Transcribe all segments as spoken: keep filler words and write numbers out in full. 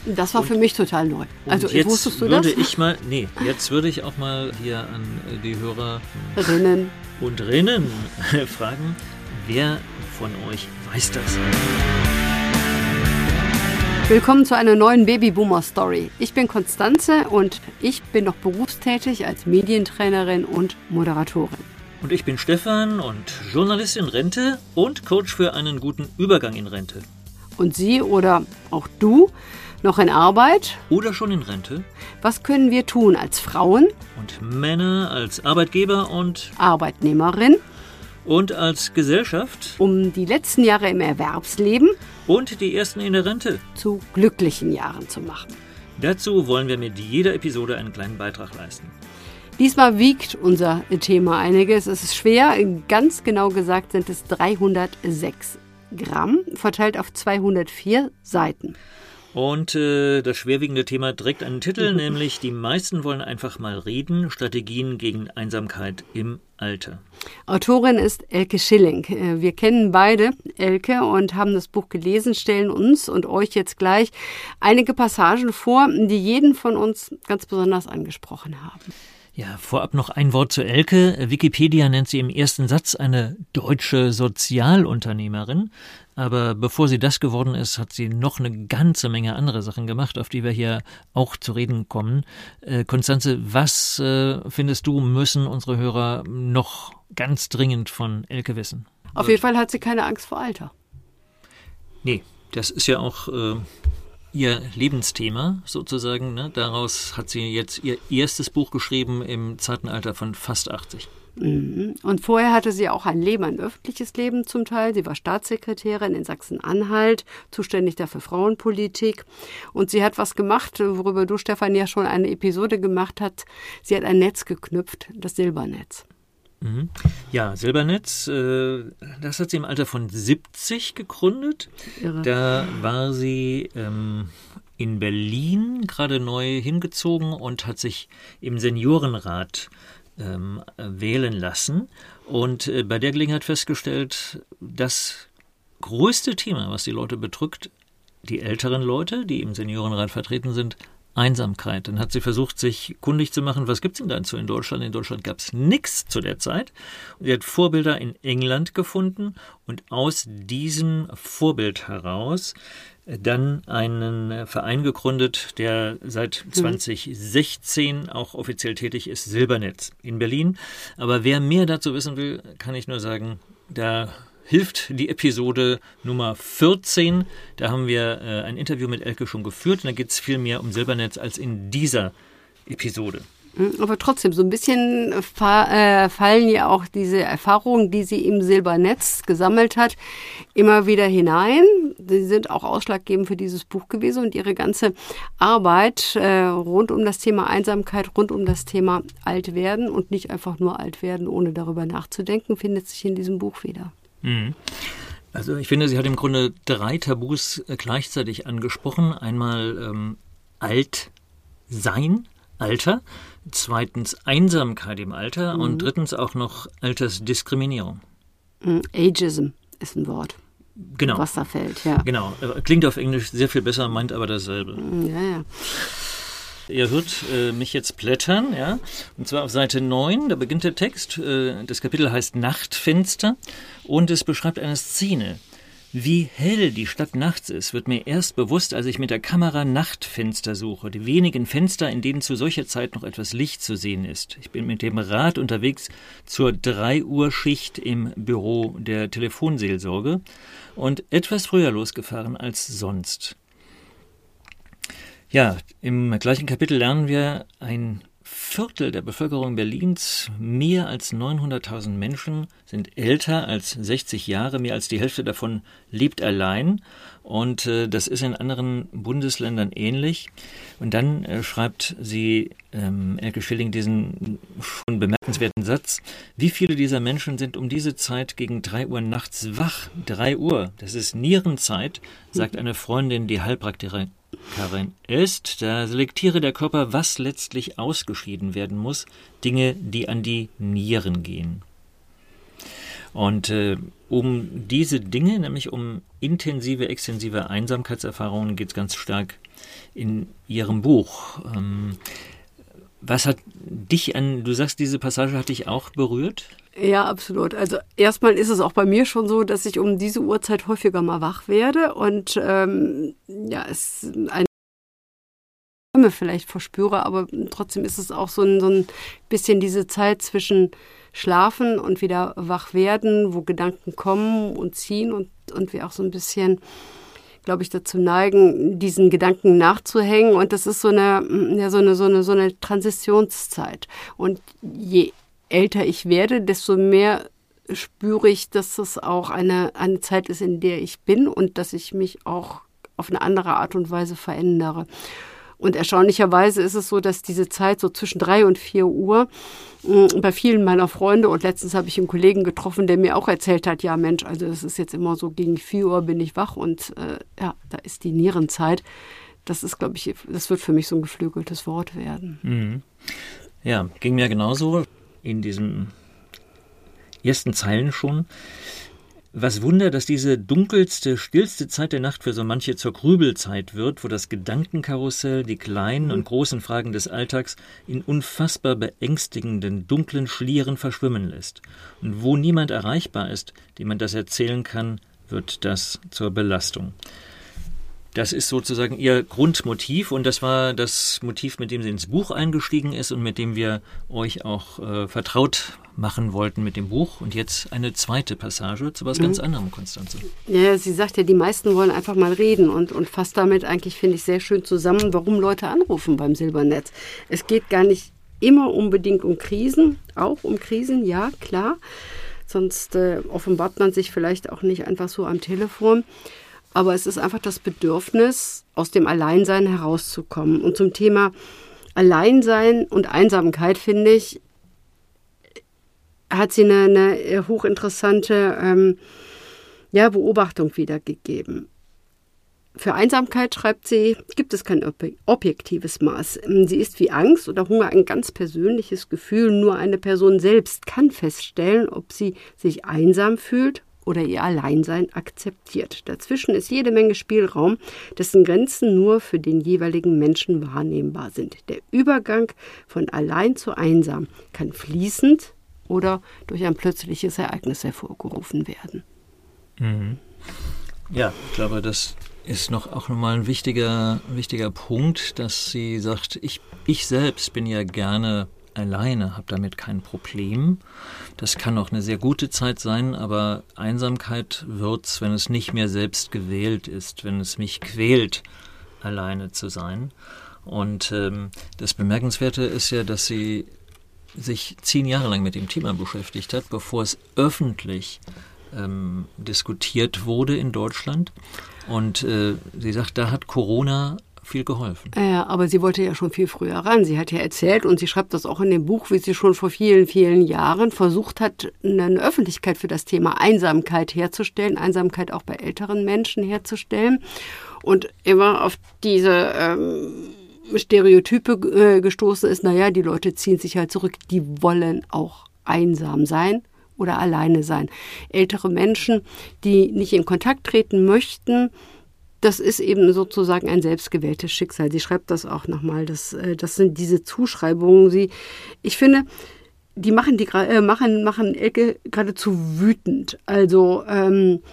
Das war und, für mich total neu. Also jetzt wusstest du würde das? ich mal, nee, jetzt würde ich auch mal hier an die Hörer Rinnen und Rinnen fragen, wer von euch weiß das? Willkommen zu einer neuen Babyboomer-Story. Ich bin Konstanze und ich bin noch berufstätig als Medientrainerin und Moderatorin. Und ich bin Stefan und Journalist in Rente und Coach für einen guten Übergang in Rente. Und Sie oder auch du noch in Arbeit? Oder schon in Rente? Was können wir tun als Frauen? Und Männer, als Arbeitgeber und Arbeitnehmerin? Und als Gesellschaft? Um die letzten Jahre im Erwerbsleben und die ersten in der Rente zu glücklichen Jahren zu machen. Dazu wollen wir mit jeder Episode einen kleinen Beitrag leisten. Diesmal wiegt unser Thema einiges. Es ist schwer, ganz genau gesagt sind es dreihundertsechs Gramm, verteilt auf zweihundertvier Seiten. Und äh, das schwerwiegende Thema trägt einen Titel, nämlich die meisten wollen einfach mal reden, Strategien gegen Einsamkeit im Alter. Autorin ist Elke Schilling. Wir kennen beide Elke und haben das Buch gelesen, stellen uns und euch jetzt gleich einige Passagen vor, die jeden von uns ganz besonders angesprochen haben. Ja, vorab noch ein Wort zu Elke. Wikipedia nennt sie im ersten Satz eine deutsche Sozialunternehmerin. Aber bevor sie das geworden ist, hat sie noch eine ganze Menge andere Sachen gemacht, auf die wir hier auch zu reden kommen. Äh, Konstanze, was äh, findest du, müssen unsere Hörer noch ganz dringend von Elke wissen? Auf jeden Fall hat sie keine Angst vor Alter. Nee, das ist ja auch äh, ihr Lebensthema sozusagen. Ne? Daraus hat sie jetzt ihr erstes Buch geschrieben im zarten Alter von fast achtzig. Und vorher hatte sie auch ein Leben, ein öffentliches Leben zum Teil. Sie war Staatssekretärin in Sachsen-Anhalt, zuständig dafür Frauenpolitik. Und sie hat was gemacht, worüber du, Stefan, ja schon eine Episode gemacht hast. Sie hat ein Netz geknüpft, das Silbernetz. Mhm. Ja, Silbernetz, äh, das hat sie im Alter von siebzig gegründet. Irre. Da war sie ähm, in Berlin gerade neu hingezogen und hat sich im Seniorenrat ähm, wählen lassen. Und äh, bei der Gelegenheit festgestellt, das größte Thema, was die Leute bedrückt, die älteren Leute, die im Seniorenrat vertreten sind, Einsamkeit. Dann hat sie versucht, sich kundig zu machen, was gibt es denn dazu in Deutschland? In Deutschland gab es nichts zu der Zeit. Und sie hat Vorbilder in England gefunden und aus diesem Vorbild heraus dann einen Verein gegründet, der seit zwanzig sechzehn auch offiziell tätig ist, Silbernetz in Berlin. Aber wer mehr dazu wissen will, kann ich nur sagen, da hilft die Episode Nummer vierzehn. Da haben wir äh, ein Interview mit Elke schon geführt. Und da geht es viel mehr um Silbernetz als in dieser Episode. Aber trotzdem, so ein bisschen fa- äh, fallen ja auch diese Erfahrungen, die sie im Silbernetz gesammelt hat, immer wieder hinein. Sie sind auch ausschlaggebend für dieses Buch gewesen und ihre ganze Arbeit äh, rund um das Thema Einsamkeit, rund um das Thema Altwerden und nicht einfach nur Altwerden, ohne darüber nachzudenken, findet sich in diesem Buch wieder. Also ich finde, sie hat im Grunde drei Tabus gleichzeitig angesprochen. Einmal ähm, Altsein, Alter, zweitens Einsamkeit im Alter mhm. und drittens auch noch Altersdiskriminierung. Ageism ist ein Wort, genau. was da fällt. Ja. Genau, klingt auf Englisch sehr viel besser, meint aber dasselbe. Ja, ja. Ihr hört äh, mich jetzt blättern, ja, und zwar auf Seite neun, da beginnt der Text. Äh, das Kapitel heißt Nachtfenster und es beschreibt eine Szene. Wie hell die Stadt nachts ist, wird mir erst bewusst, als ich mit der Kamera Nachtfenster suche, die wenigen Fenster, in denen zu solcher Zeit noch etwas Licht zu sehen ist. Ich bin mit dem Rad unterwegs zur drei Uhr Schicht im Büro der Telefonseelsorge und etwas früher losgefahren als sonst. Ja, im gleichen Kapitel lernen wir, ein Viertel der Bevölkerung Berlins, mehr als neunhunderttausend Menschen, sind älter als sechzig Jahre, mehr als die Hälfte davon lebt allein und äh, das ist in anderen Bundesländern ähnlich. Und dann äh, schreibt sie, ähm, Elke Schilling, diesen schon bemerkenswerten Satz: Wie viele dieser Menschen sind um diese Zeit gegen drei Uhr nachts wach? Drei Uhr, das ist Nierenzeit, sagt eine Freundin, die Heilpraktikerin ist. Da selektiere der Körper, was letztlich ausgeschieden werden muss, Dinge, die an die Nieren gehen. Und äh, um diese Dinge, nämlich um intensive, extensive Einsamkeitserfahrungen, geht es ganz stark in Ihrem Buch. Ähm, was hat dich an, du sagst, diese Passage hat dich auch berührt? Ja, absolut. Also erstmal ist es auch bei mir schon so, dass ich um diese Uhrzeit häufiger mal wach werde und ähm, ja, es eine Stimme vielleicht verspüre, aber trotzdem ist es auch so ein, so ein bisschen diese Zeit zwischen Schlafen und wieder wach werden, wo Gedanken kommen und ziehen und, und wir auch so ein bisschen, glaube ich, dazu neigen, diesen Gedanken nachzuhängen. Und das ist so eine, ja, so eine, so eine, so eine Transitionszeit. Und je älter ich werde, desto mehr spüre ich, dass es auch eine, eine Zeit ist, in der ich bin und dass ich mich auch auf eine andere Art und Weise verändere. Und erstaunlicherweise ist es so, dass diese Zeit so zwischen drei und vier Uhr bei vielen meiner Freunde, und letztens habe ich einen Kollegen getroffen, der mir auch erzählt hat, ja Mensch, also es ist jetzt immer so, gegen vier Uhr bin ich wach und äh, ja, da ist die Nierenzeit. Das ist, glaube ich, das wird für mich so ein geflügeltes Wort werden. Mhm. Ja, ging mir genauso in diesen ersten Zeilen schon. Was Wunder, dass diese dunkelste, stillste Zeit der Nacht für so manche zur Grübelzeit wird, wo das Gedankenkarussell die kleinen und großen Fragen des Alltags in unfassbar beängstigenden, dunklen Schlieren verschwimmen lässt. Und wo niemand erreichbar ist, dem man das erzählen kann, wird das zur Belastung. Das ist sozusagen Ihr Grundmotiv und das war das Motiv, mit dem sie ins Buch eingestiegen ist und mit dem wir euch auch äh, vertraut machen wollten mit dem Buch. Und jetzt eine zweite Passage zu was mhm. ganz anderem, Constanze. Ja, sie sagt ja, die meisten wollen einfach mal reden und, und fasst damit eigentlich, finde ich, sehr schön zusammen, warum Leute anrufen beim Silbernetz. Es geht gar nicht immer unbedingt um Krisen, auch um Krisen, ja, klar. Sonst äh, offenbart man sich vielleicht auch nicht einfach so am Telefon. Aber es ist einfach das Bedürfnis, aus dem Alleinsein herauszukommen. Und zum Thema Alleinsein und Einsamkeit, finde ich, hat sie eine, eine hochinteressante ähm, ja, Beobachtung wiedergegeben. Für Einsamkeit, schreibt sie, gibt es kein objektives Maß. Sie ist wie Angst oder Hunger ein ganz persönliches Gefühl. Nur eine Person selbst kann feststellen, ob sie sich einsam fühlt oder ihr Alleinsein akzeptiert. Dazwischen ist jede Menge Spielraum, dessen Grenzen nur für den jeweiligen Menschen wahrnehmbar sind. Der Übergang von allein zu einsam kann fließend oder durch ein plötzliches Ereignis hervorgerufen werden. Mhm. Ja, ich glaube, das ist noch auch nochmal ein wichtiger, wichtiger Punkt, dass sie sagt, ich, ich selbst bin ja gerne alleine, habe damit kein Problem. Das kann auch eine sehr gute Zeit sein, aber Einsamkeit wird's, wenn es nicht mehr selbst gewählt ist, wenn es mich quält, alleine zu sein. Und ähm, das Bemerkenswerte ist ja, dass sie sich zehn Jahre lang mit dem Thema beschäftigt hat, bevor es öffentlich ähm, diskutiert wurde in Deutschland. Und äh, sie sagt, da hat Corona viel geholfen. Ja, aber sie wollte ja schon viel früher ran. Sie hat ja erzählt und sie schreibt das auch in dem Buch, wie sie schon vor vielen, vielen Jahren versucht hat, eine Öffentlichkeit für das Thema Einsamkeit herzustellen, Einsamkeit auch bei älteren Menschen herzustellen und immer auf diese ähm, Stereotype äh, gestoßen ist, naja, die Leute ziehen sich halt zurück, die wollen auch einsam sein oder alleine sein. Ältere Menschen, die nicht in Kontakt treten möchten, das ist eben sozusagen ein selbstgewähltes Schicksal. Sie schreibt das auch nochmal. Das, das sind diese Zuschreibungen. Sie, ich finde, die machen die äh, machen machen Elke geradezu wütend. Also ähm,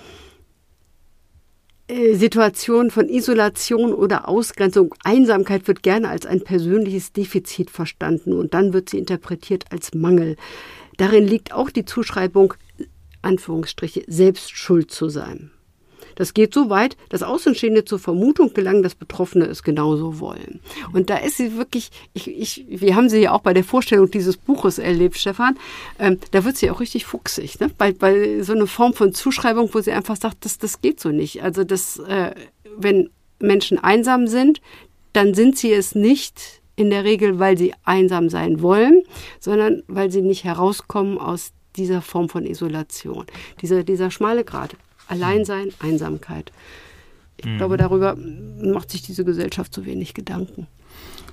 äh, Situationen von Isolation oder Ausgrenzung, Einsamkeit wird gerne als ein persönliches Defizit verstanden und dann wird sie interpretiert als Mangel. Darin liegt auch die Zuschreibung, Anführungsstriche, selbst schuld zu sein. Das geht so weit, dass Außenstehende zur Vermutung gelangen, dass Betroffene es genauso wollen. Und da ist sie wirklich, ich, ich, wir haben sie ja auch bei der Vorstellung dieses Buches erlebt, Stefan, ähm, da wird sie auch richtig fuchsig, ne? Bei, bei so einer Form von Zuschreibung, wo sie einfach sagt, das, das geht so nicht. Also das, äh, wenn Menschen einsam sind, dann sind sie es nicht in der Regel, weil sie einsam sein wollen, sondern weil sie nicht herauskommen aus dieser Form von Isolation. Dieser, dieser schmale Grat. Alleinsein, Einsamkeit. Ich mhm. glaube, darüber macht sich diese Gesellschaft zu wenig Gedanken.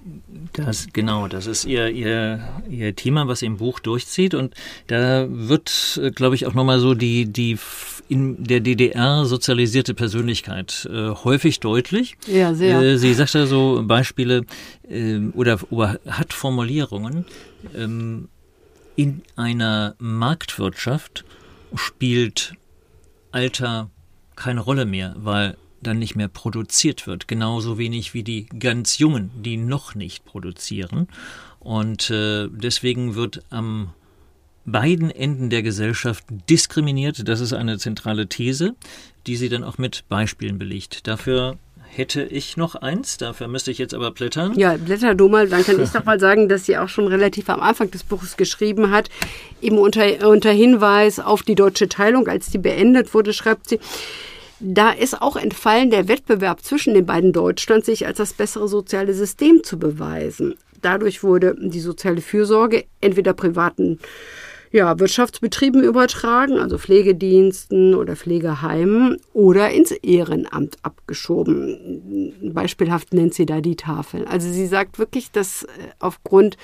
Das, genau, das ist ihr, ihr, ihr Thema, was im Buch durchzieht. Und da wird, glaube ich, auch nochmal so die, die in der D D R sozialisierte Persönlichkeit äh, häufig deutlich. Ja, sehr. Äh, sie sagt da so Beispiele äh, oder, oder hat Formulierungen. Ähm, in einer Marktwirtschaft spielt Alter keine Rolle mehr, weil dann nicht mehr produziert wird. Genauso wenig wie die ganz Jungen, die noch nicht produzieren. Und äh, deswegen wird am beiden Enden der Gesellschaft diskriminiert. Das ist eine zentrale These, die sie dann auch mit Beispielen belegt. Dafür hätte ich noch eins, dafür müsste ich jetzt aber blättern. Ja, blätter du mal, dann kann ich doch mal sagen, dass sie auch schon relativ am Anfang des Buches geschrieben hat, eben unter, unter Hinweis auf die deutsche Teilung, als die beendet wurde, schreibt sie, da ist auch entfallen der Wettbewerb zwischen den beiden Deutschland, sich als das bessere soziale System zu beweisen. Dadurch wurde die soziale Fürsorge entweder privaten ja, Wirtschaftsbetrieben übertragen, also Pflegediensten oder Pflegeheimen, oder ins Ehrenamt abgeschoben. Beispielhaft nennt sie da die Tafeln. Also sie sagt wirklich, dass aufgrund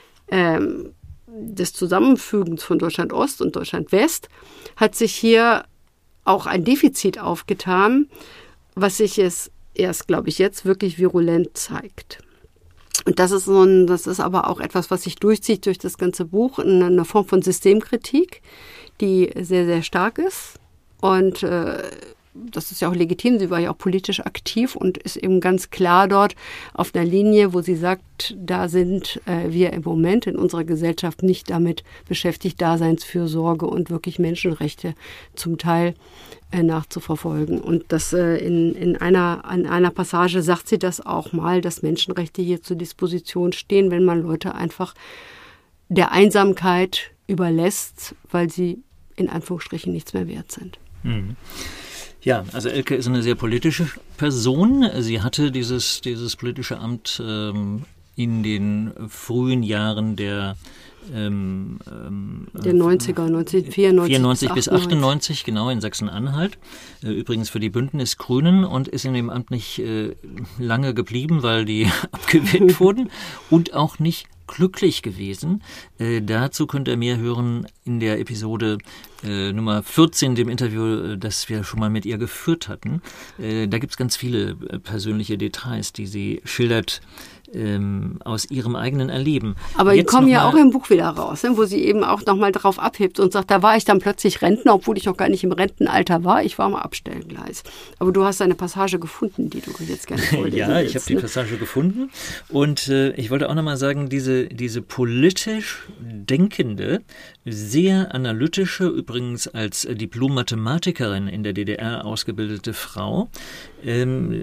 ähm, des Zusammenfügens von Deutschland Ost und Deutschland West hat sich hier auch ein Defizit aufgetan, was sich es erst, glaube ich, jetzt wirklich virulent zeigt. Und das ist so ein, das ist aber auch etwas, was sich durchzieht durch das ganze Buch, eine Form von Systemkritik, die sehr, sehr stark ist. Und äh, das ist ja auch legitim. Sie war ja auch politisch aktiv und ist eben ganz klar dort auf einer Linie, wo sie sagt, da sind äh, wir im Moment in unserer Gesellschaft nicht damit beschäftigt, Daseinsfürsorge und wirklich Menschenrechte zum Teil äh, nachzuverfolgen. Und das äh, in, in, einer, in einer Passage sagt sie das auch mal, dass Menschenrechte hier zur Disposition stehen, wenn man Leute einfach der Einsamkeit überlässt, weil sie in Anführungsstrichen nichts mehr wert sind. Mhm. Ja, also Elke ist eine sehr politische Person. Sie hatte dieses, dieses politische Amt ähm, in den frühen Jahren der ähm, der neunziger, neunzehnhundertvierundneunzig vierundneunzig bis achtundneunzig, genau, in Sachsen-Anhalt. Äh, übrigens für die Bündnis-Grünen, und ist in dem Amt nicht äh, lange geblieben, weil die abgewählt wurden, und auch nicht glücklich gewesen. Äh, dazu könnt ihr mehr hören in der Episode äh, Nummer vierzehn, dem Interview, äh, das wir schon mal mit ihr geführt hatten. Äh, da gibt es ganz viele äh, persönliche Details, die sie schildert ähm, aus ihrem eigenen Erleben. Aber die kommen ja auch im Buch wieder raus, ne, wo sie eben auch nochmal drauf abhebt und sagt, da war ich dann plötzlich Rentner, obwohl ich noch gar nicht im Rentenalter war. Ich war am Abstellgleis. Aber du hast eine Passage gefunden, die du jetzt gerne vorlesen Ja, ich willst, habe die ne? Passage gefunden. Und äh, ich wollte auch nochmal sagen, diese, diese politisch denkende, sehr analytische, übrigens als Diplom-Mathematikerin in der D D R ausgebildete Frau, ähm,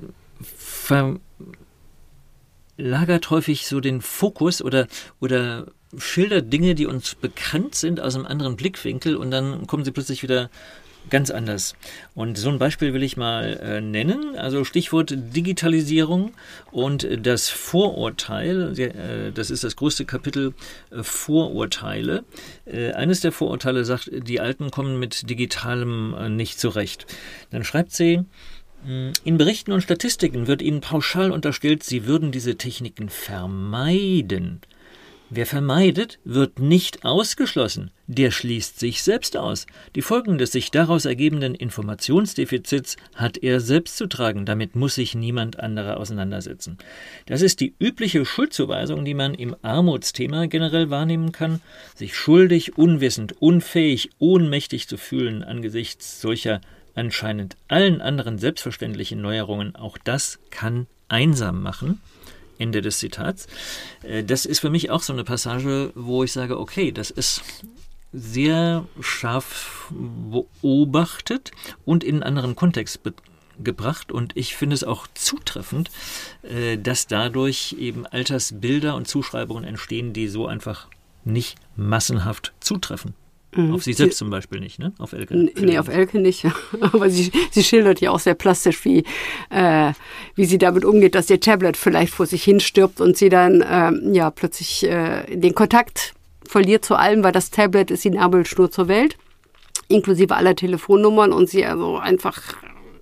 verlagert häufig so den Fokus oder, oder schildert Dinge, die uns bekannt sind, aus einem anderen Blickwinkel, und dann kommen sie plötzlich wieder ganz anders. Und so ein Beispiel will ich mal äh, nennen. Also Stichwort Digitalisierung und das Vorurteil. Äh, das ist das größte Kapitel, äh, Vorurteile. Äh, eines der Vorurteile sagt, die Alten kommen mit Digitalem äh, nicht zurecht. Dann schreibt sie, in Berichten und Statistiken wird ihnen pauschal unterstellt, sie würden diese Techniken vermeiden. Wer vermeidet, wird nicht ausgeschlossen. Der schließt sich selbst aus. Die Folgen des sich daraus ergebenden Informationsdefizits hat er selbst zu tragen. Damit muss sich niemand anderer auseinandersetzen. Das ist die übliche Schuldzuweisung, die man im Armutsthema generell wahrnehmen kann. Sich schuldig, unwissend, unfähig, ohnmächtig zu fühlen angesichts solcher anscheinend allen anderen selbstverständlichen Neuerungen. Auch das kann einsam machen. Ende des Zitats. Das ist für mich auch so eine Passage, wo ich sage, okay, das ist sehr scharf beobachtet und in einen anderen Kontext be- gebracht, und ich finde es auch zutreffend, dass dadurch eben Altersbilder und Zuschreibungen entstehen, die so einfach nicht massenhaft zutreffen. Auf sie selbst zum Beispiel nicht, ne? Auf Elke. Nee, auf Elke nicht. Aber sie, sie schildert ja auch sehr plastisch, wie, äh, wie sie damit umgeht, dass ihr Tablet vielleicht vor sich hin stirbt und sie dann äh, ja plötzlich äh, den Kontakt verliert zu allem, weil das Tablet ist die Nabelschnur zur Welt, inklusive aller Telefonnummern, und sie also einfach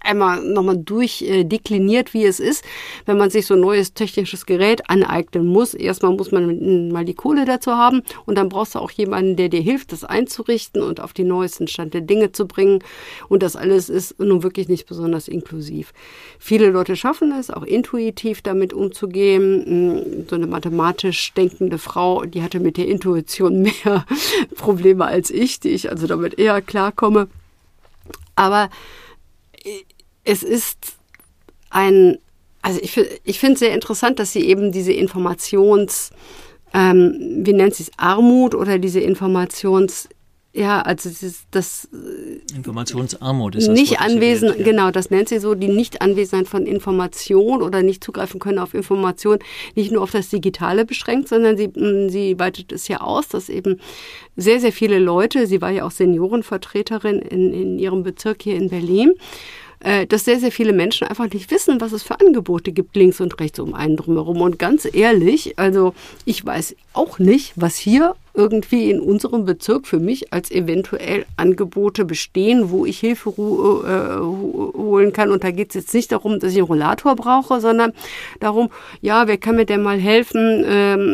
einmal nochmal durchdekliniert, wie es ist, wenn man sich so ein neues technisches Gerät aneignen muss. Erstmal muss man mal die Kohle dazu haben und dann brauchst du auch jemanden, der dir hilft, das einzurichten und auf den neuesten Stand der Dinge zu bringen. Und das alles ist nun wirklich nicht besonders inklusiv. Viele Leute schaffen es, auch intuitiv damit umzugehen. So eine mathematisch denkende Frau, die hatte mit der Intuition mehr Probleme als ich, die ich also damit eher klarkomme. Aber es ist ein, also ich, ich finde es sehr interessant, dass sie eben diese Informations, ähm, wie nennt sie es, Armut oder diese Informations, ja, also das, das Informationsarmut ist das nicht anwesend, wird, ja. Genau, das nennt sie so, die Nichtanwesenheit von Information oder nicht zugreifen können auf Information, nicht nur auf das Digitale beschränkt, sondern sie, sie weitet es ja aus, dass eben sehr, sehr viele Leute, sie war ja auch Seniorenvertreterin in, in ihrem Bezirk hier in Berlin, dass sehr, sehr viele Menschen einfach nicht wissen, was es für Angebote gibt, links und rechts um einen drumherum. Und ganz ehrlich, also ich weiß auch nicht, was hier irgendwie in unserem Bezirk für mich als eventuell Angebote bestehen, wo ich Hilfe ru- äh, holen kann. Und da geht es jetzt nicht darum, dass ich einen Rollator brauche, sondern darum, ja, wer kann mir denn mal helfen,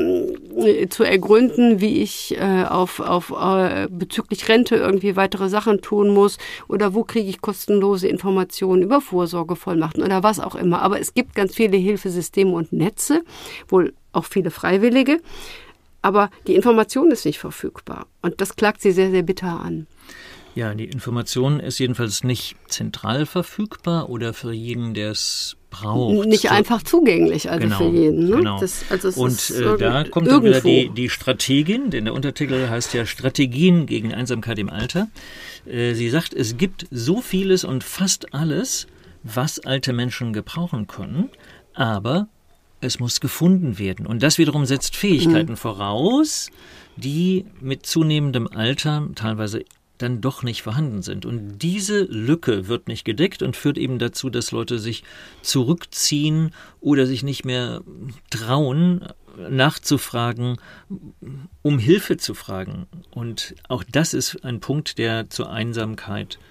ähm, zu ergründen, wie ich äh, auf, auf äh, bezüglich Rente irgendwie weitere Sachen tun muss oder wo kriege ich kostenlose Informationen über Vorsorgevollmachten oder was auch immer. Aber es gibt ganz viele Hilfesysteme und Netze, wohl auch viele Freiwillige. Aber die Information ist nicht verfügbar. Und das klagt sie sehr, sehr bitter an. Ja, die Information ist jedenfalls nicht zentral verfügbar oder für jeden, der es braucht. Nicht so einfach zugänglich, also genau, für jeden. Ne? Genau. Das, also es Und ist äh, da kommt dann wieder die, die Strategin, denn der Untertitel heißt ja Strategien gegen Einsamkeit im Alter. Äh, sie sagt, es gibt so vieles und fast alles, was alte Menschen gebrauchen können, aber es muss gefunden werden. Und das wiederum setzt Fähigkeiten mhm. voraus, die mit zunehmendem Alter teilweise dann doch nicht vorhanden sind. Und diese Lücke wird nicht gedeckt und führt eben dazu, dass Leute sich zurückziehen oder sich nicht mehr trauen, nachzufragen, um Hilfe zu fragen. Und auch das ist ein Punkt, der zur Einsamkeit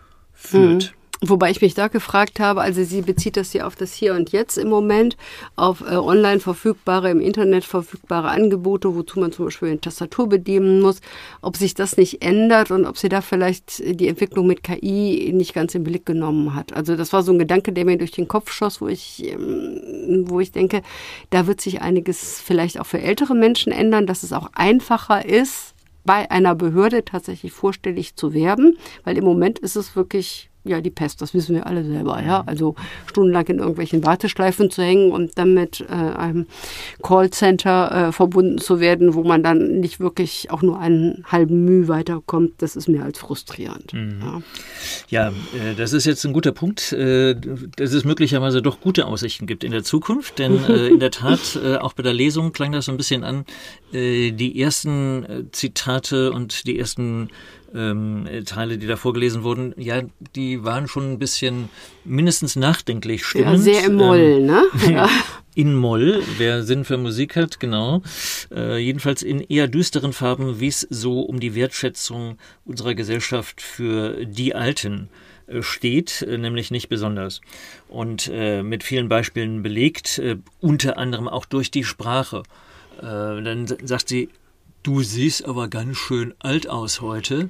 führt. Mhm. Wobei ich mich da gefragt habe, also sie bezieht das hier auf das Hier und Jetzt im Moment, auf äh, online verfügbare, im Internet verfügbare Angebote, wozu man zum Beispiel eine Tastatur bedienen muss, ob sich das nicht ändert und ob sie da vielleicht die Entwicklung mit K I nicht ganz im Blick genommen hat. Also das war so ein Gedanke, der mir durch den Kopf schoss, wo ich, ähm, wo ich denke, da wird sich einiges vielleicht auch für ältere Menschen ändern, dass es auch einfacher ist, bei einer Behörde tatsächlich vorstellig zu werden, weil im Moment ist es wirklich ja die Pest, das wissen wir alle selber, ja, also stundenlang in irgendwelchen Warteschleifen zu hängen und dann mit äh, einem Callcenter äh, verbunden zu werden, wo man dann nicht wirklich auch nur einen halben Mühe weiterkommt, das ist mehr als frustrierend. Mhm. Ja, ja äh, das ist jetzt ein guter Punkt, äh, dass es möglicherweise doch gute Aussichten gibt in der Zukunft, denn äh, in der Tat, äh, auch bei der Lesung klang das so ein bisschen an, äh, die ersten äh, Zitate und die ersten Ähm, Teile, die da vorgelesen wurden, ja, die waren schon ein bisschen mindestens nachdenklich stimmend. Ja, sehr im Moll, ähm, ne? Ja. In Moll, wer Sinn für Musik hat, genau. Äh, jedenfalls in eher düsteren Farben, wie es so um die Wertschätzung unserer Gesellschaft für die Alten äh, steht, äh, nämlich nicht besonders. Und äh, mit vielen Beispielen belegt, äh, unter anderem auch durch die Sprache. Äh, dann sagt sie, du siehst aber ganz schön alt aus heute.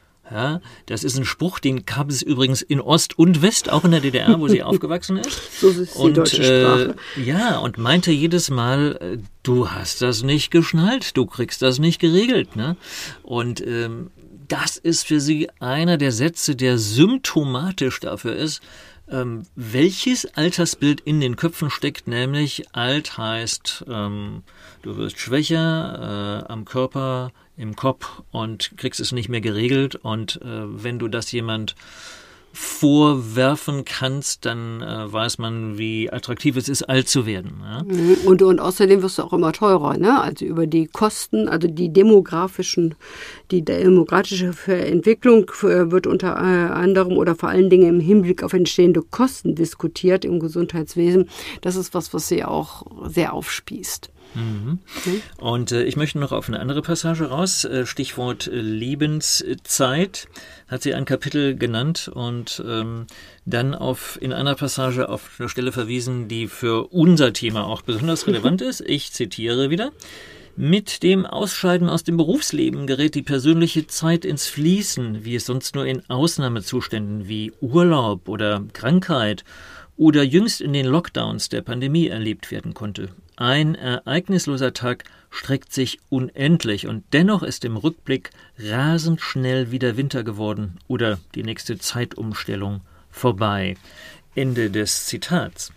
Ja, das ist ein Spruch, den gab es übrigens in Ost und West, auch in der D D R, wo sie aufgewachsen ist. So ist die und, deutsche Sprache. Äh, ja, und meinte jedes Mal, äh, du hast das nicht geschnallt, du kriegst das nicht geregelt. Ne? Und ähm, das ist für sie einer der Sätze, der symptomatisch dafür ist, ähm, welches Altersbild in den Köpfen steckt, nämlich alt heißt, ähm, du wirst schwächer äh, am Körper, im Kopf und kriegst es nicht mehr geregelt. Und äh, wenn du das jemand vorwerfen kannst, dann äh, weiß man, wie attraktiv es ist, alt zu werden. Ja? Und, und außerdem wirst du auch immer teurer, ne? Also über die Kosten, also die demografischen, die demografische Entwicklung wird unter anderem oder vor allen Dingen im Hinblick auf entstehende Kosten diskutiert im Gesundheitswesen. Das ist was, was sie auch sehr aufspießt. Mhm. Mhm. Und äh, ich möchte noch auf eine andere Passage raus. Äh, Stichwort äh, Lebenszeit hat sie ein Kapitel genannt und ähm, dann auf in einer Passage auf eine Stelle verwiesen, die für unser Thema auch besonders relevant ist. Ich zitiere wieder. Mit dem Ausscheiden aus dem Berufsleben gerät die persönliche Zeit ins Fließen, wie es sonst nur in Ausnahmezuständen wie Urlaub oder Krankheit oder jüngst in den Lockdowns der Pandemie erlebt werden konnte. Ein ereignisloser Tag streckt sich unendlich und dennoch ist im Rückblick rasend schnell wieder Winter geworden oder die nächste Zeitumstellung vorbei. Ende des Zitats.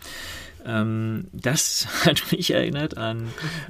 Ähm, das hat mich erinnert an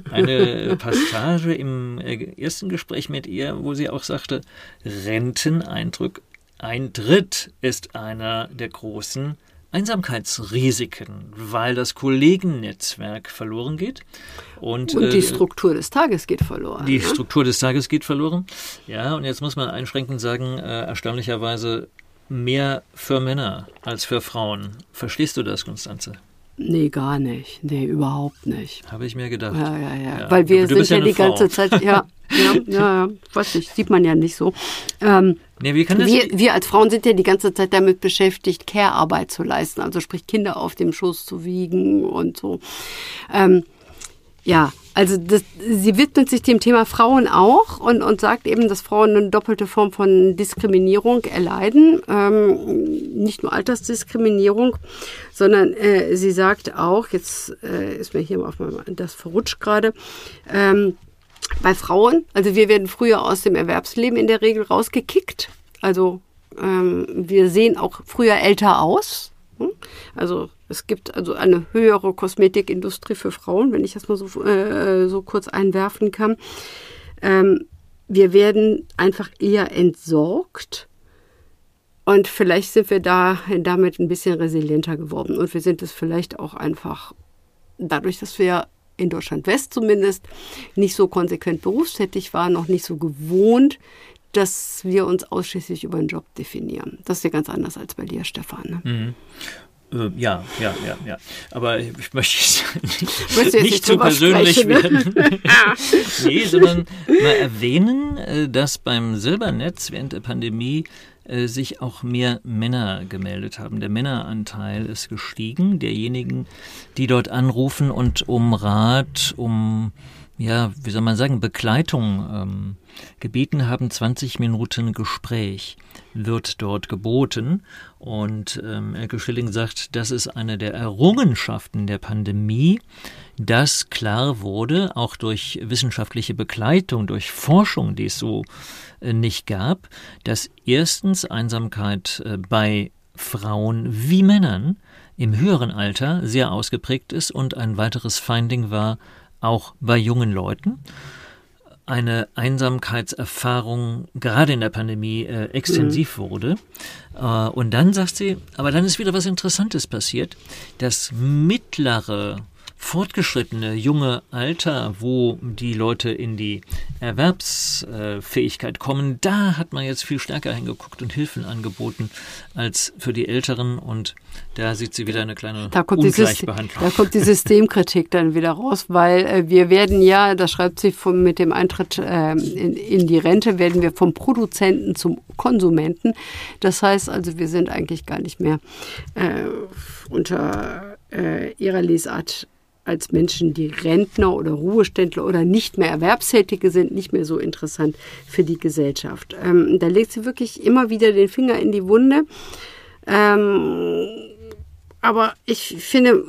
eine Passage im ersten Gespräch mit ihr, wo sie auch sagte, Renteneindruck, Eintritt ist einer der großen Einsamkeitsrisiken, weil das Kollegennetzwerk verloren geht. Und, und die äh, Struktur des Tages geht verloren. Die ne? Struktur des Tages geht verloren. Ja, und jetzt muss man einschränkend sagen, äh, erstaunlicherweise mehr für Männer als für Frauen. Verstehst du das, Konstanze? Nee, gar nicht. Nee, überhaupt nicht. Habe ich mir gedacht. Ja, ja, ja. Ja, Weil wir du, du sind ja, ja die Frau. ganze Zeit, ja, ja, ja, ja, weiß nicht, sieht man ja nicht so. Ähm, nee, wie kann das wir, wir als Frauen sind ja die ganze Zeit damit beschäftigt, Care-Arbeit zu leisten, also sprich Kinder auf dem Schoß zu wiegen und so. Ähm, ja, also das, sie widmet sich dem Thema Frauen auch und, und sagt eben, dass Frauen eine doppelte Form von Diskriminierung erleiden. Ähm, nicht nur Altersdiskriminierung, sondern äh, sie sagt auch, jetzt äh, ist mir hier auf mal das verrutscht gerade, ähm, bei Frauen, also wir werden früher aus dem Erwerbsleben in der Regel rausgekickt. Also ähm, wir sehen auch früher älter aus. Also es gibt also eine höhere Kosmetikindustrie für Frauen, wenn ich das mal so, äh, so kurz einwerfen kann. Ähm, wir werden einfach eher entsorgt und vielleicht sind wir da damit ein bisschen resilienter geworden. Und wir sind es vielleicht auch einfach dadurch, dass wir in Deutschland West zumindest nicht so konsequent berufstätig waren, noch nicht so gewohnt, dass wir uns ausschließlich über einen Job definieren. Das ist ja ganz anders als bei dir, Stefan. Ne? Mhm. Ja, ja, ja, ja. Aber ich möchte nicht, nicht, nicht zu persönlich sprechen, ne? werden. Nee, sondern mal erwähnen, dass beim Silbernetz während der Pandemie sich auch mehr Männer gemeldet haben. Der Männeranteil ist gestiegen, derjenigen, die dort anrufen und um Rat, um, ja, wie soll man sagen, Begleitung ähm, gebeten haben. zwanzig Minuten Gespräch wird dort geboten. Und ähm, Elke Schilling sagt, das ist eine der Errungenschaften der Pandemie, dass klar wurde, auch durch wissenschaftliche Begleitung, durch Forschung, die es so äh, nicht gab, dass erstens Einsamkeit äh, bei Frauen wie Männern im höheren Alter sehr ausgeprägt ist und ein weiteres Finding war auch bei jungen Leuten. Eine Einsamkeitserfahrung gerade in der Pandemie äh, extensiv mhm. wurde. Äh, und dann sagt sie, aber dann ist wieder was Interessantes passiert. Das mittlere, fortgeschrittene, junge Alter, wo die Leute in die Erwerbsfähigkeit kommen, da hat man jetzt viel stärker hingeguckt und Hilfen angeboten als für die Älteren. Und da sieht sie wieder eine kleine da kommt Ungleichbehandlung. Die, da kommt die Systemkritik dann wieder raus, weil äh, wir werden ja, das schreibt sie vom, mit dem Eintritt äh, in, in die Rente, werden wir vom Produzenten zum Konsumenten. Das heißt also, wir sind eigentlich gar nicht mehr äh, unter äh, ihrer Lesart als Menschen, die Rentner oder Ruheständler oder nicht mehr Erwerbstätige sind, nicht mehr so interessant für die Gesellschaft. Ähm, da legt sie wirklich immer wieder den Finger in die Wunde. Ähm, aber ich finde,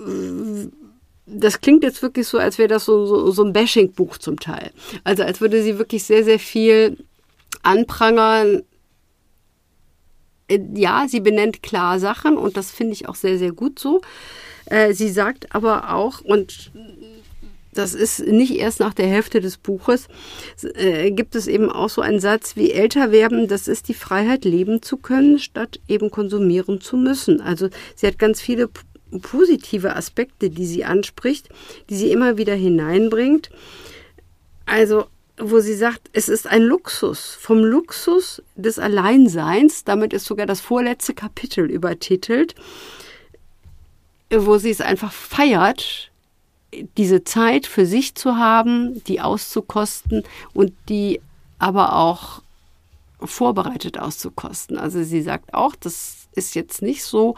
das klingt jetzt wirklich so, als wäre das so, so, so ein Bashing-Buch zum Teil. Also als würde sie wirklich sehr, sehr viel anprangern. Ja, sie benennt klar Sachen und das finde ich auch sehr, sehr gut so. Sie sagt aber auch, und das ist nicht erst nach der Hälfte des Buches, äh, gibt es eben auch so einen Satz wie älter werden, das ist die Freiheit, leben zu können, statt eben konsumieren zu müssen. Also sie hat ganz viele p- positive Aspekte, die sie anspricht, die sie immer wieder hineinbringt. Also wo sie sagt, es ist ein Luxus, vom Luxus des Alleinseins, damit ist sogar das vorletzte Kapitel übertitelt, wo sie es einfach feiert, diese Zeit für sich zu haben, die auszukosten und die aber auch vorbereitet auszukosten. Also sie sagt auch, das ist jetzt nicht so,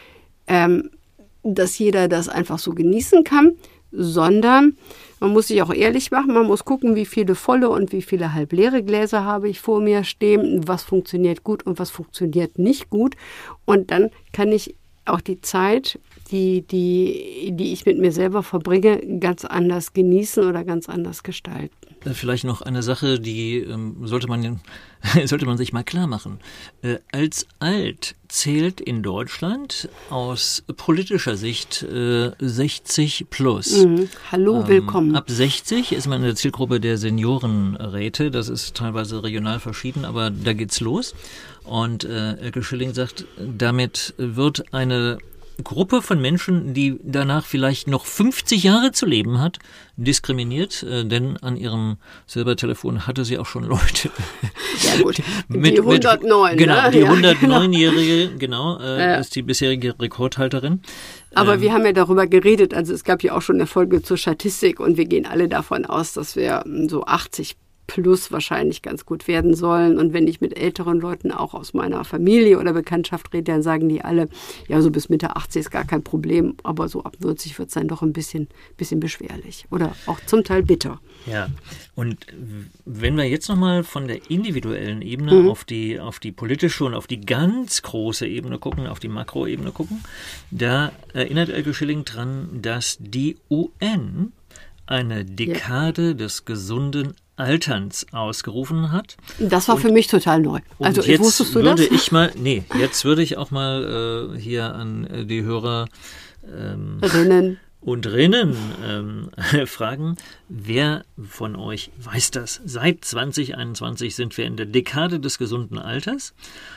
ähm, dass jeder das einfach so genießen kann, sondern man muss sich auch ehrlich machen, man muss gucken, wie viele volle und wie viele halbleere Gläser habe ich vor mir stehen, was funktioniert gut und was funktioniert nicht gut. Und dann kann ich auch die Zeit, die, die, die ich mit mir selber verbringe, ganz anders genießen oder ganz anders gestalten. Vielleicht noch eine Sache, die ähm, sollte man, sollte man sich mal klar machen. Äh, als alt zählt in Deutschland aus politischer Sicht äh, sechzig plus. Mhm. Hallo, ähm, willkommen. Ab sechzig ist man in der Zielgruppe der Seniorenräte. Das ist teilweise regional verschieden, aber da geht's los. Und äh, Elke Schilling sagt, damit wird eine Gruppe von Menschen, die danach vielleicht noch fünfzig Jahre zu leben hat, diskriminiert, äh, denn an ihrem Silbertelefon hatte sie auch schon Leute. Ja gut, mit, die hundertneun. Mit, genau, ne? die ja, hundertneunjährige, genau, äh, ja. ist die bisherige Rekordhalterin. Aber ähm, wir haben ja darüber geredet, also es gab ja auch schon eine Folge zur Statistik und wir gehen alle davon aus, dass wir so achtzig plus wahrscheinlich ganz gut werden sollen. Und wenn ich mit älteren Leuten auch aus meiner Familie oder Bekanntschaft rede, dann sagen die alle, ja, so bis Mitte achtzig ist gar kein Problem, aber so ab neunzig wird es dann doch ein bisschen, bisschen beschwerlich oder auch zum Teil bitter. Ja, und wenn wir jetzt nochmal von der individuellen Ebene mhm. auf die, auf die politische und auf die ganz große Ebene gucken, auf die Makroebene gucken, da erinnert Elke Schilling dran, dass die U N eine Dekade ja. des gesunden Alterns ausgerufen hat. Das war und, für mich total neu. Also jetzt wusstest du würde das? ich mal, nee, jetzt würde ich auch mal äh, hier an äh, die Hörer ähm, Rinnen. und Rinnen ähm, fragen, wer von euch weiß das? Seit zwanzig einundzwanzig sind wir in der Dekade des gesunden Alters.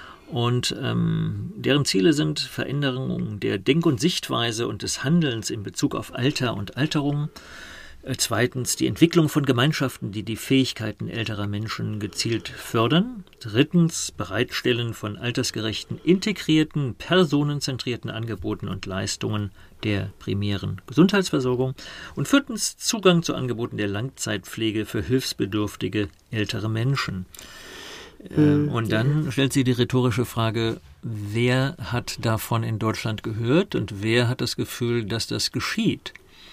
Und ähm, deren Ziele sind Veränderung der Denk- und Sichtweise und des Handelns in Bezug auf Alter und Alterung. Zweitens die Entwicklung von Gemeinschaften, die die Fähigkeiten älterer Menschen gezielt fördern. Drittens Bereitstellen von altersgerechten, integrierten, personenzentrierten Angeboten und Leistungen der primären Gesundheitsversorgung. Und viertens Zugang zu Angeboten der Langzeitpflege für hilfsbedürftige ältere Menschen. Mhm. Und dann stellt sie die rhetorische Frage, wer hat davon in Deutschland gehört und wer hat das Gefühl, dass das geschieht?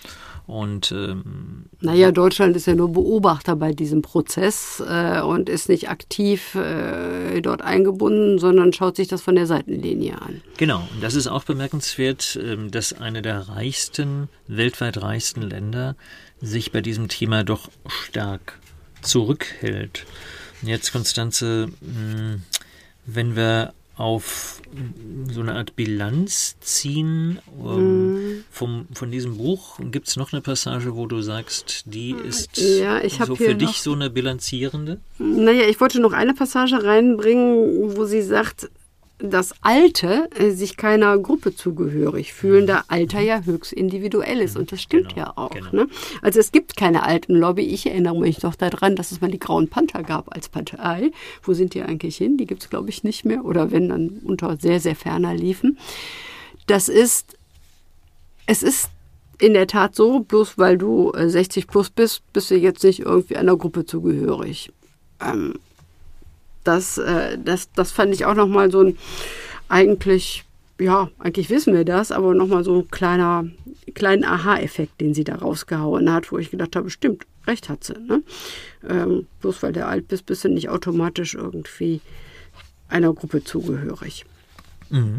Und ähm, naja, Deutschland ist ja nur Beobachter bei diesem Prozess äh, und ist nicht aktiv äh, dort eingebunden, sondern schaut sich das von der Seitenlinie an. Genau, und das ist auch bemerkenswert, äh, dass eine der reichsten, weltweit reichsten Länder sich bei diesem Thema doch stark zurückhält. Und jetzt, Konstanze, mh, wenn wir auf so eine Art Bilanz ziehen ähm, mm. vom, von diesem Buch. Gibt es noch eine Passage, wo du sagst, die ist ja, ich so für dich so eine bilanzierende? Naja, ich wollte noch eine Passage reinbringen, wo sie sagt, dass Alte äh, sich keiner Gruppe zugehörig fühlen, mhm. da Alter ja höchst individuell ist. Und das stimmt genau, ja auch. Genau. Ne? Also es gibt keine Altenlobby. Ich erinnere mich doch daran, dass es mal die Grauen Panther gab als Partei. Wo sind die eigentlich hin? Die gibt es, glaube ich, nicht mehr. Oder wenn, dann unter sehr, sehr ferner liefen. Das ist, es ist in der Tat so, bloß weil du sechzig plus bist, bist du jetzt nicht irgendwie einer Gruppe zugehörig. Ähm, Das, äh, das, das fand ich auch nochmal so ein, eigentlich, ja, eigentlich wissen wir das, aber nochmal so ein kleiner, kleinen Aha-Effekt, den sie da rausgehauen hat, wo ich gedacht habe, stimmt, recht hat sie. Ne? Ähm, bloß weil du alt bist, bist du nicht automatisch irgendwie einer Gruppe zugehörig. Mhm.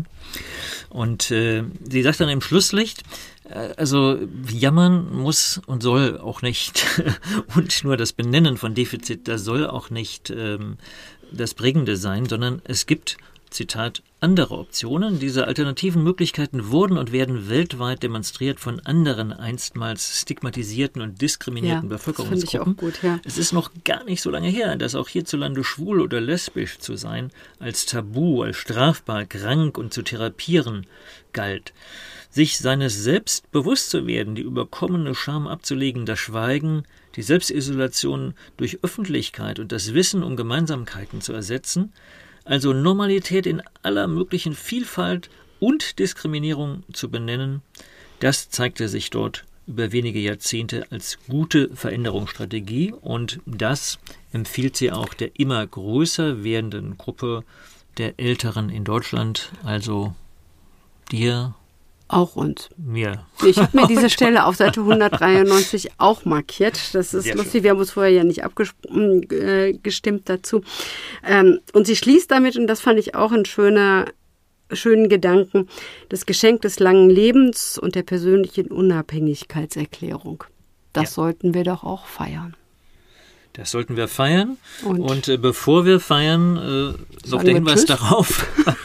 Und äh, sie sagt dann im Schlusslicht, äh, also jammern muss und soll auch nicht und nur das Benennen von Defizit, das soll auch nicht ähm, das Prägende sein, sondern es gibt, Zitat, andere Optionen. Diese alternativen Möglichkeiten wurden und werden weltweit demonstriert von anderen einstmals stigmatisierten und diskriminierten ja, Bevölkerungsgruppen. Das finde ich auch gut, ja. Es ist noch gar nicht so lange her, dass auch hierzulande schwul oder lesbisch zu sein als Tabu, als strafbar, krank und zu therapieren galt. Sich seines Selbst bewusst zu werden, die überkommene Scham abzulegen, das Schweigen, die Selbstisolation durch Öffentlichkeit und das Wissen um Gemeinsamkeiten zu ersetzen, also Normalität in aller möglichen Vielfalt und Diskriminierung zu benennen, das zeigte sich dort über wenige Jahrzehnte als gute Veränderungsstrategie und das empfiehlt sie auch der immer größer werdenden Gruppe der Älteren in Deutschland, also dir. Auch uns. Mir. Ich habe mir diese Stelle auf Seite hundertdreiundneunzig auch markiert. Das ist Sehr lustig, schön. Wir haben uns vorher ja nicht abgestimmt äh, dazu. Ähm, und sie schließt damit, und das fand ich auch ein schöner, schönen Gedanken, das Geschenk des langen Lebens und der persönlichen Unabhängigkeitserklärung. Das ja. sollten wir doch auch feiern. Das sollten wir feiern. Und, und äh, bevor wir feiern, äh, noch der Hinweis darauf.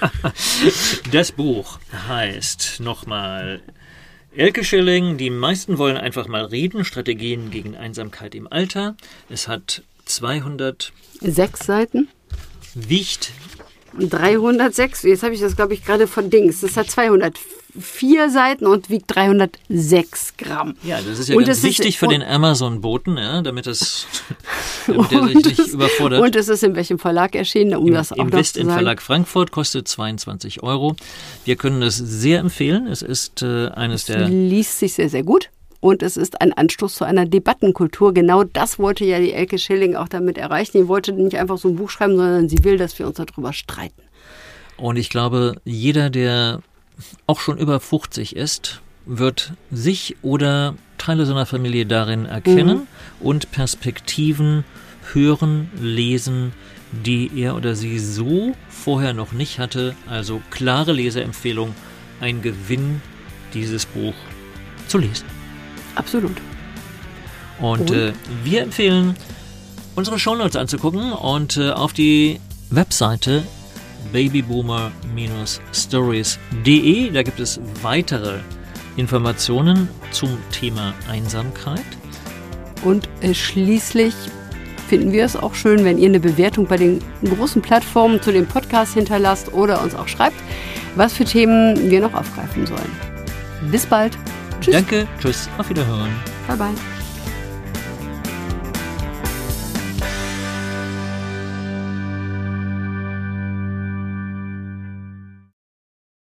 Das Buch heißt nochmal Elke Schilling, die meisten wollen einfach mal reden, Strategien gegen Einsamkeit im Alter. Es hat zweihundertsechs Seiten. Wiegt dreihundertsechs, jetzt habe ich das, glaube ich, gerade von Dings. Das hat zweihundertvier Seiten und wiegt dreihundertsechs Gramm. Ja, das ist ja und ganz wichtig ist, für den Amazon-Boten, ja, damit, das, damit er sich nicht es, überfordert. Und es ist in welchem Verlag erschienen, um Im, das auch im noch West zu im sagen. Verlag Frankfurt, kostet zweiundzwanzig Euro. Wir können es sehr empfehlen. Es ist äh, eines es der... liest sich sehr, sehr gut. Und es ist ein Anstoß zu einer Debattenkultur. Genau das wollte ja die Elke Schilling auch damit erreichen. Die wollte nicht einfach so ein Buch schreiben, sondern sie will, dass wir uns darüber streiten. Und ich glaube, jeder, der auch schon über fünfzig ist, wird sich oder Teile seiner Familie darin erkennen mhm. und Perspektiven hören, lesen, die er oder sie so vorher noch nicht hatte. Also klare Leseempfehlung, ein Gewinn, dieses Buch zu lesen. Absolut. Und, und? Äh, wir empfehlen, unsere Shownotes anzugucken und äh, auf die Webseite babyboomer Stories punkt de, da gibt es weitere Informationen zum Thema Einsamkeit. Und äh, schließlich finden wir es auch schön, wenn ihr eine Bewertung bei den großen Plattformen zu dem Podcast hinterlasst oder uns auch schreibt, was für Themen wir noch aufgreifen sollen. Bis bald. Tschüss. Danke, tschüss, auf Wiederhören. Bye bye.